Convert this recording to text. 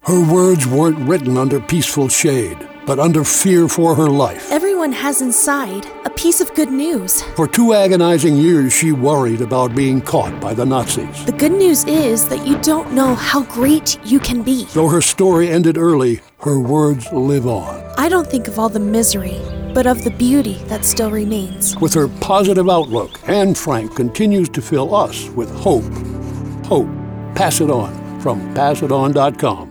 Her words weren't written under peaceful shade, but under fear for her life. Everyone has inside a piece of good news. For 2 agonizing years, she worried about being caught by the Nazis. The good news is that you don't know how great you can be. Though her story ended early, her words live on. I don't think of all the misery, but of the beauty that still remains. With her positive outlook, Anne Frank continues to fill us with hope. Hope. Pass it on from PassItOn.com.